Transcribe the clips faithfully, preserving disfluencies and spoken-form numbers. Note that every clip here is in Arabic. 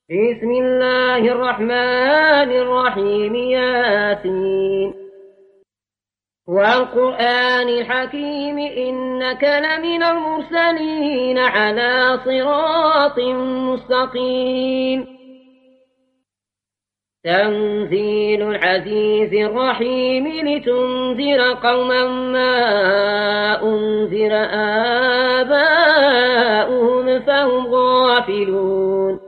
بسم الله الرحمن الرحيم ياسين والقرآن الحكيم إنك لمن المرسلين على صراط مستقيم تنزيل العزيز الرحيم لتنذر قوما ما أنذر آباؤهم فهم غافلون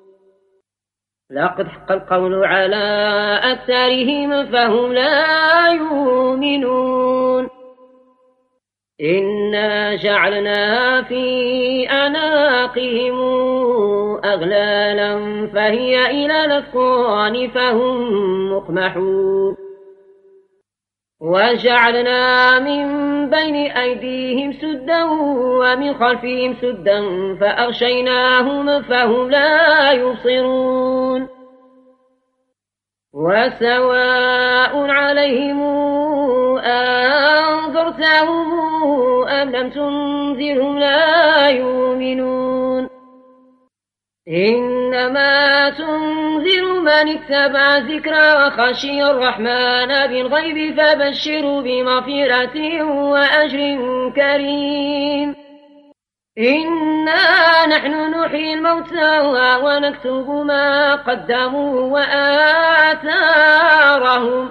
لقد حق القول على أكثرهم فهم لا يؤمنون إنا جعلنا في أعناقهم أغلالا فهي إلى الأذقان فهم مقمحون وجعلنا من بين أيديهم سدا ومن خلفهم سدا فأغشيناهم فهم لا يبصرون وسواء عليهم أنذرتهم أم لم تنذرهم لا يؤمنون إنما تنذر من اتبع الذكر وخشي الرحمن بالغيب فبشروا بمغفرة وأجر كريم إنا نحن نحيي الموتى ونكتب ما قدموا وآثارهم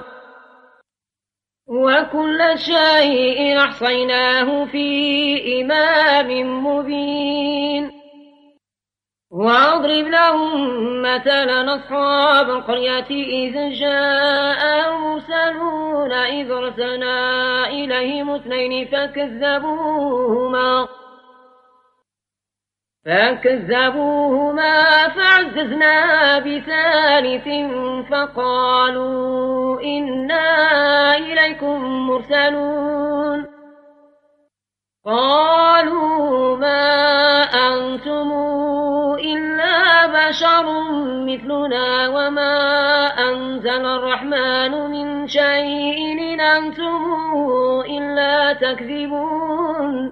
وكل شيء أحصيناه في إمام مبين واضرب لهم مثلا أصحاب القرية إذ جاء المرسلون إذ أرسلنا إليهم اثنين فكذبوهما فكذبوهما فعززنا بثالث فقالوا إنا إليكم مرسلون قالوا ما أنتم إلا بشر مثلنا وما أنزل الرحمن من شيء إن أنتم إلا تكذبون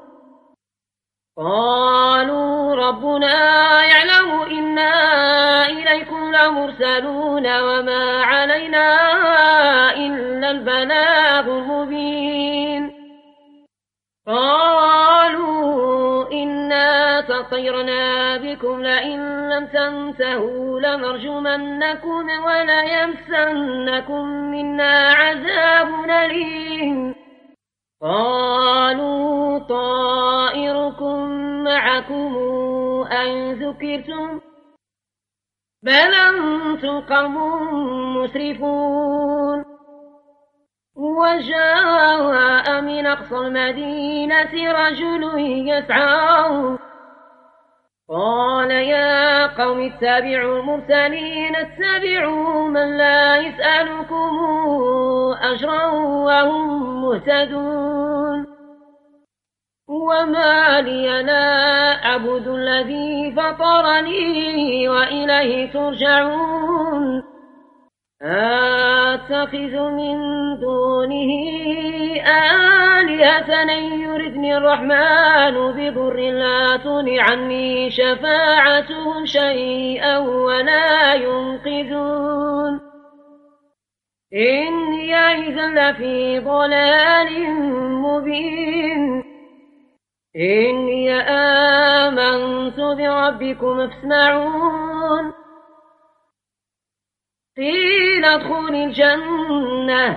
قالوا ربنا يعلم إنا إليكم لمرسلون وما علينا إلا البلاغ المبين قالوا إنا تطيرنا بكم لئن لم تنتهوا لنرجمنكم وليمسنكم منا عذاب أليم قالوا طائركم معكم أن ذكرتم بل أنتم قوم مسرفون وجاء من أقصى المدينة رجل يسعى قال يا قوم اتبعوا المرسلين اتبعوا من لا يسألكم أجرا وهم مهتدون وما لي لا أعبد الذي فطرني وإليه ترجعون أتخذ من دونه آلهة إن يردني الرحمن بضر لا تغن عني شفاعتهم شيئا ولا ينقذون إني إذا لفي ضلال مبين إني آمنت بربكم فاسمعون قيل ادخل الجنة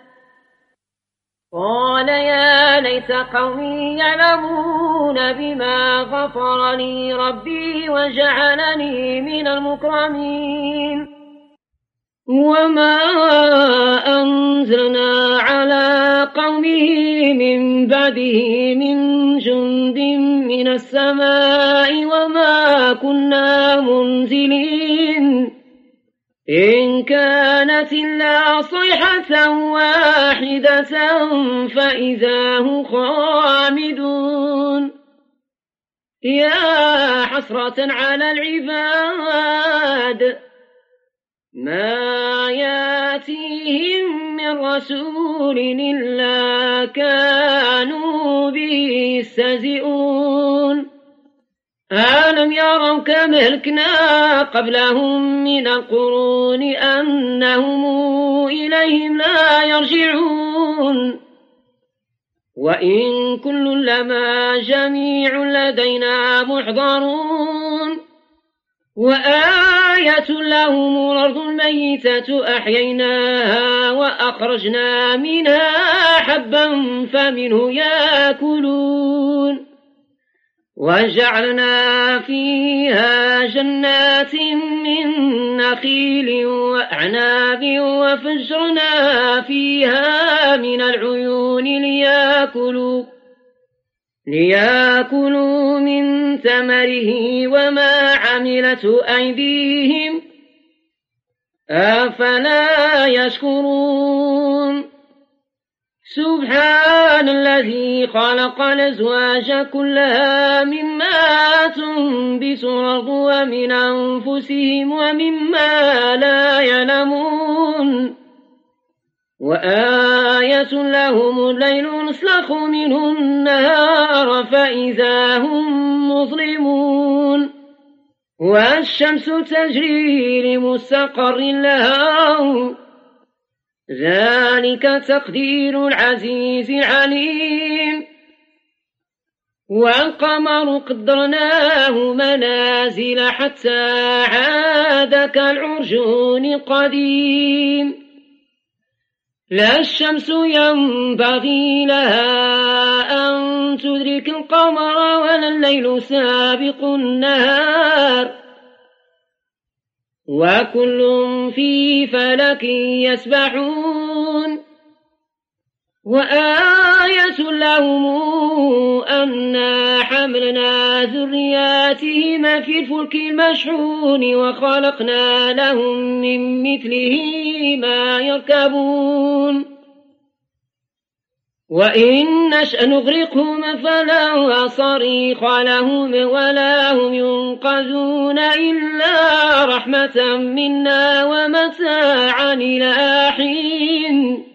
قال يا ليت قومي يعلمون بما غفر لي ربي وجعلني من المكرمين وما أنزلنا على قومه من بعده من جند من السماء وما كنا منزلين إن كانت إلا صيحة واحدة فإذا هم خامدون يا حسرة على العباد ما ياتيهم من رسول إلا كانوا به يستهزئون ألم يروا كم أهلكنا قبلهم من القرون أنهم إليهم لا يرجعون وإن كل لما جميع لدينا محضرون وآية لهم الأرض الميتة أحييناها وأخرجنا منها حبا فمنه يأكلون وجعلنا فيها جنات من نخيل وأعناب وفجرنا فيها من العيون ليأكلوا ليأكلوا من ثمره وما عملته أيديهم أفلا يشكرون سبحان الذي خلق الأزواج كلها مما تنبت الأرض ومن أنفسهم ومما لا يعلمون وآية لهم الليل نسلخ منه النهار فإذا هم مظلمون والشمس تجري لمستقر لها ذلك تقدير العزيز العليم والقمر قدرناه منازل حتى عاد كالعرجون القديم لا الشمس ينبغي لها أن تدرك القمر ولا الليل سابق النهار وكل في فلك يسبحون وآية لهم أنا حملنا ذرياتهم في الفلك المشحون وخلقنا لهم من مثله ما يركبون وإن نشأ نغرقهم فلا صريخ لهم ولا هم ينقذون إلا رحمة منا ومتاعا إلى حين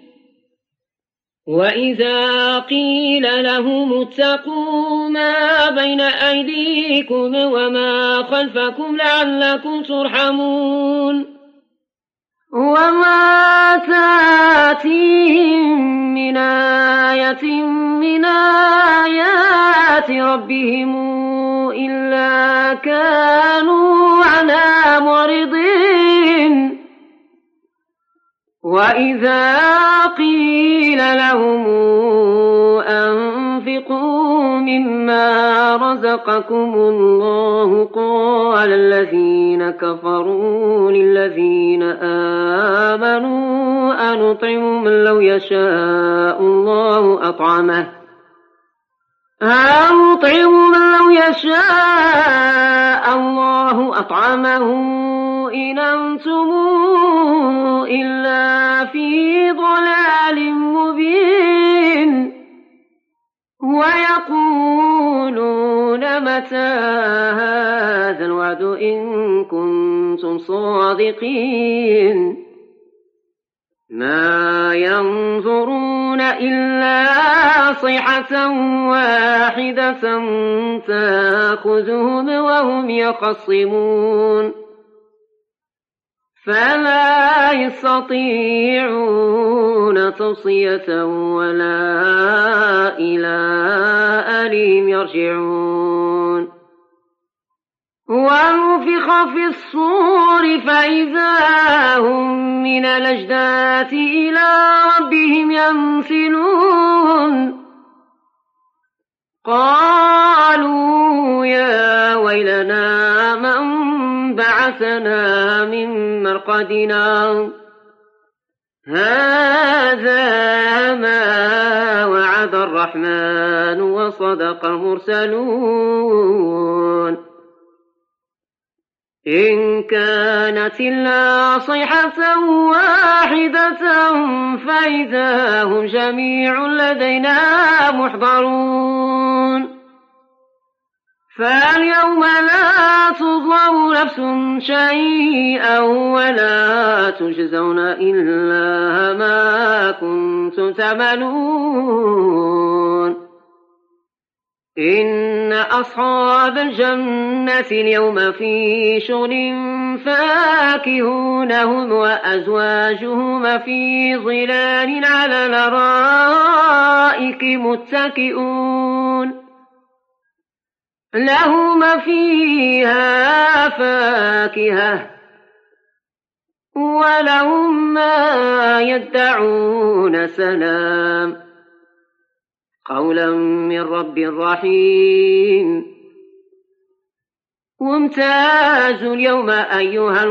وإذا قيل لهم اتقوا ما بين أيديكم وما خلفكم لعلكم ترحمون وما تاتيهم من آية من آيات ربهم إلا كانوا عنها معرضين وإذا قيل لهم أنفقوا مما رزقكم الله قال الذين كفروا للذين آمنوا أنطعم من لو يشاء الله أطعمه أنطعم من لو يشاء الله أطعمه إن أنتم إلا في ضلال مبين ويقولون متى هذا الوعد إن كنتم صادقين ما ينظرون إلا صيحة واحدة تأخذهم وهم يخصمون فلا يستطيعون توصية ولا إلى أهلهم يرجعون ونفخ في الصور فإذا هم من الأجداث إلى ربهم ينسلون قالوا يا ويلنا من بعثنا من مرقدنا هذا ما وعد الرحمن وصدق المرسلون إن كانت إلا صيحة واحدة فإذا هم جميع لدينا محضرون فاليوم لا تظلم نفس شيئا ولا تجزون إلا ما كنتم تعملون إن إن أصحاب الجنة اليوم في شغل فاكهون هم وأزواجهم في ظلال على الأرائك متكئون لهم فيها فاكهة ولهم ما يدعون سلام قولا من رب رحيم وامتازوا اليوم أيها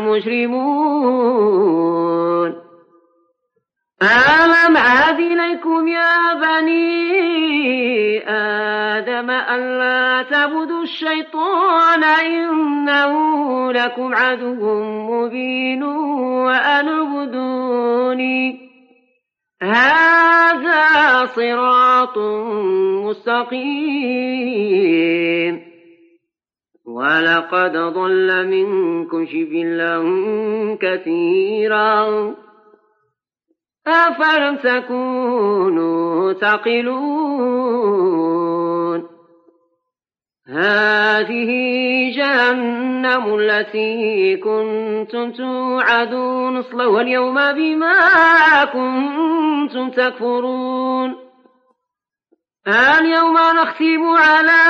المجرمون ألم أعهد إليكم يا بني آدم ألا تعبدوا الشيطان إنه لكم عدو مبين وأن اعبدوني هذا صراط مستقيم ولقد ضل منكم جبلا كثيرا أفلم تكونوا تعقلون هذه جهنم التي كنتم توعدون اصلوها اليوم بما كنتم تكفرون اليوم نختم على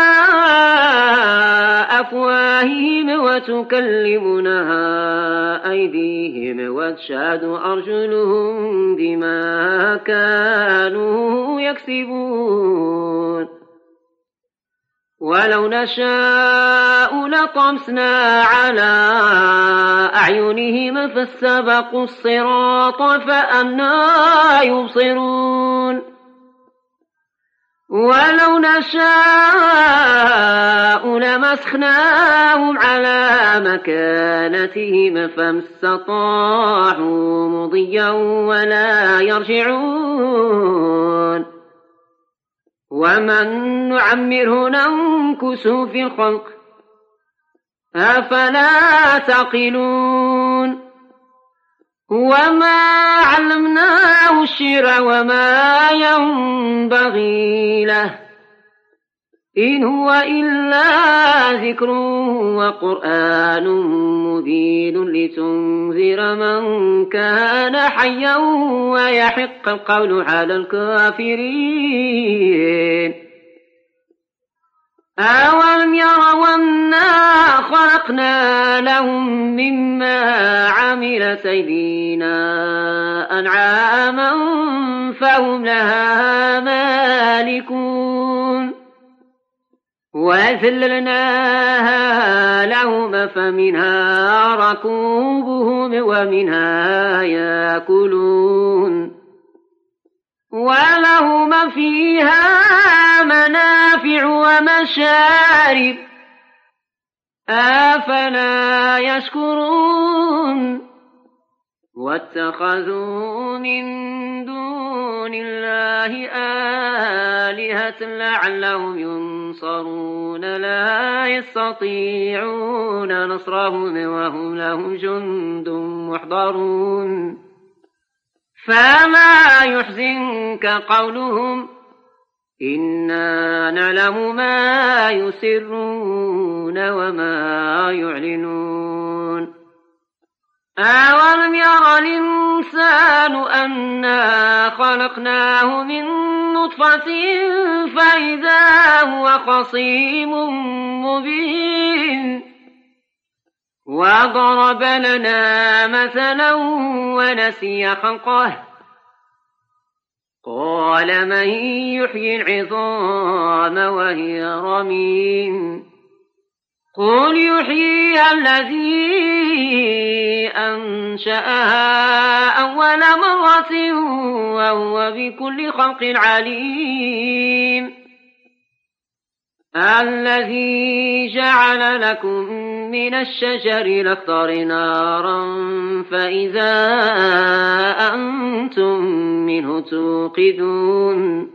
أفواههم وتكلمنا أيديهم وتشهد أرجلهم بما كانوا يكسبون ولو نشاء لطمسنا على أعينهم فاستبقوا الصراط فأنى يبصرون ولو نشاء لمسخناهم على مكانتهم فما استطاعوا مضيا ولا يرجعون ومن نعمره ننكسه في الخلق أفلا تعقلون وما علمناه الشعر وما ينبغي له إن هو إلا ذكر وقرآن مبين لتنذر من كان حيا ويحق القول على الكافرين أولم يروا أنا خلقنا لهم مما عملت أيدينا أنعاما فهم لها مالكون وذللناها لهم فمنها ركوبهم ومنها يأكلون ولهم فيها منافع ومشارب أفلا يشكرون واتخذوا من دون الله آلهة لعلهم ينصرون لا يستطيعون نصرهم وهم لهم جند محضرون فما يحزنك قولهم إنا نعلم ما يسرون وما يعلنون أولم ير الإنسان أنا خلقناه من نطفة فإذا هو خصيم مبين وضرب لنا مثلا ونسي خلقه قال من يحيي العظام وهي رميم قل يحييها الذي أنشأها أول مرة وهو بكل خلق عليم الذي جعل لكم من الشجر الأخضر نارا فإذا أنتم منه توقدون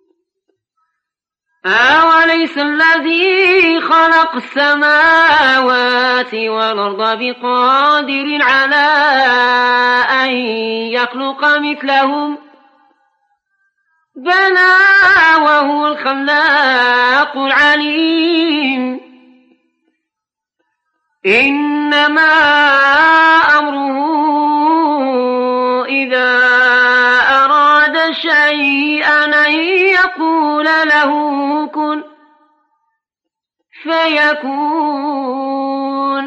أوليس الذي خلق السماوات والأرض بقادر على أن يخلق مثلهم بلى وهو الخلاق العليم. إنما أمره إذا أراد شيئا أن يقول له كن فيكون.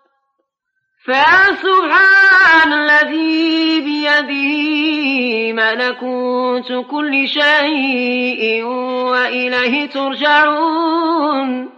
فسبحان الذي بيده ملكوت كل شيء وإليه ترجعون.